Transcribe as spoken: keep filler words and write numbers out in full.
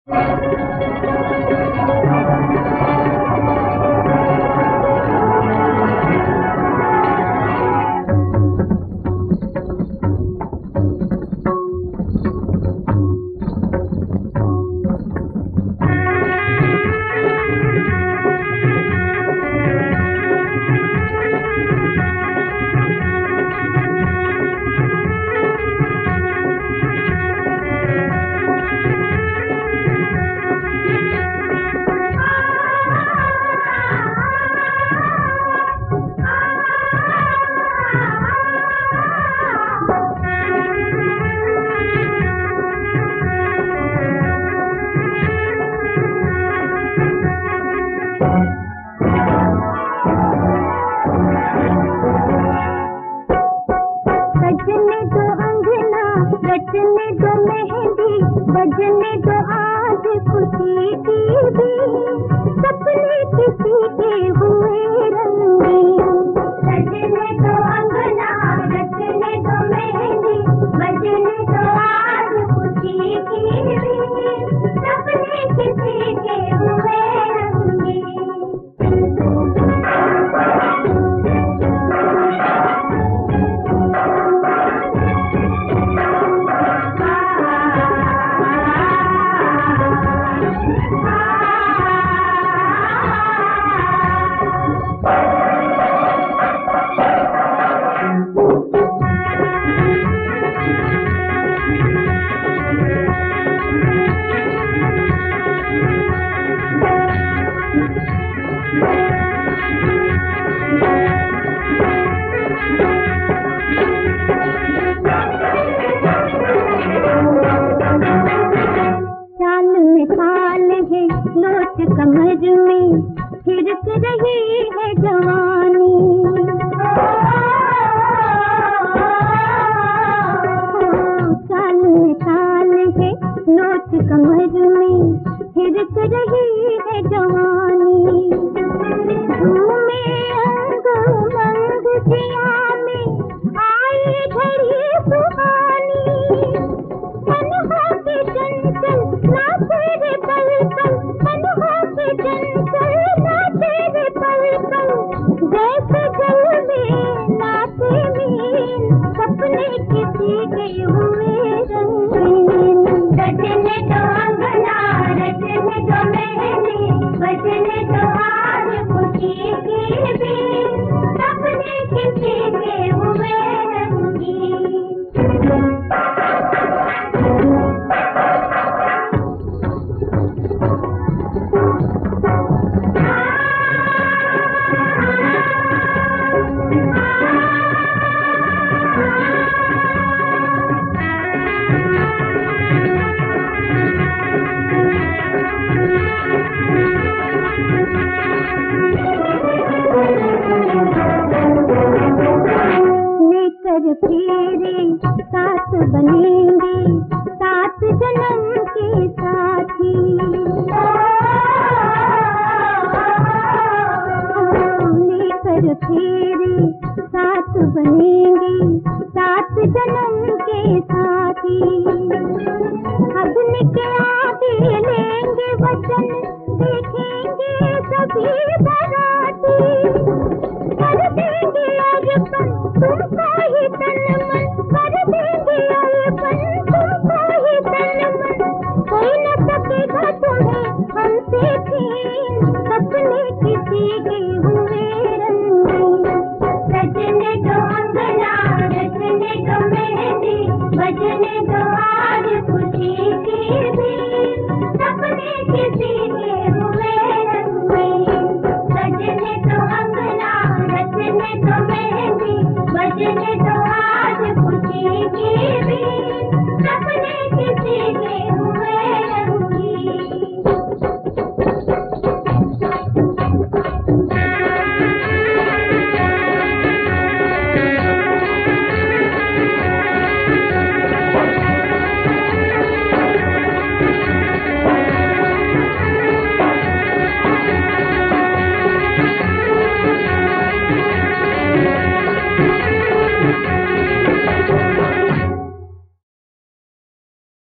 रचने दो मेहंदी, बजने दो आज खुशी की भी, सपने किसी के हुए रंगीन। सजने दो अंगना, रचने दो मेहंदी, बजने दो आज खुशी की भी, सपने किसी के हुए रंगीन। लोच कमर में थिरक रही है जवानी, चाल में चाल है लोच कमर में थिरक रही है जवानी। झूमे अंग उमंग जिया में आई घड़ी सुहानी, मन हो के चंचल नाचे रे पल पल, मन हो के चंचल नाचे रे पल पल, जैसे जल में नाचे मीन, सपने किसी के हुए रंगीन। रचने दो अंगना, रचने दो मेहंदी, बजने दो आज खुशी की भी, सपने किसी के हुए रंगीन। लेकर फेरे साथ बनेंगे, सात जन्म के साथी। लेकर फेरे साथ बनेंगे, सात जन्म के साथी। अग्नि के आगे लेंगे वचन, देखेंगे सभी बराती, कर देंगे अर्पण तुमको ही तन मन, कर देंगे अर्पण तुमको ही तन मन। कोई न सकेगा तुम्हें हमसे छीन, सपने किसी के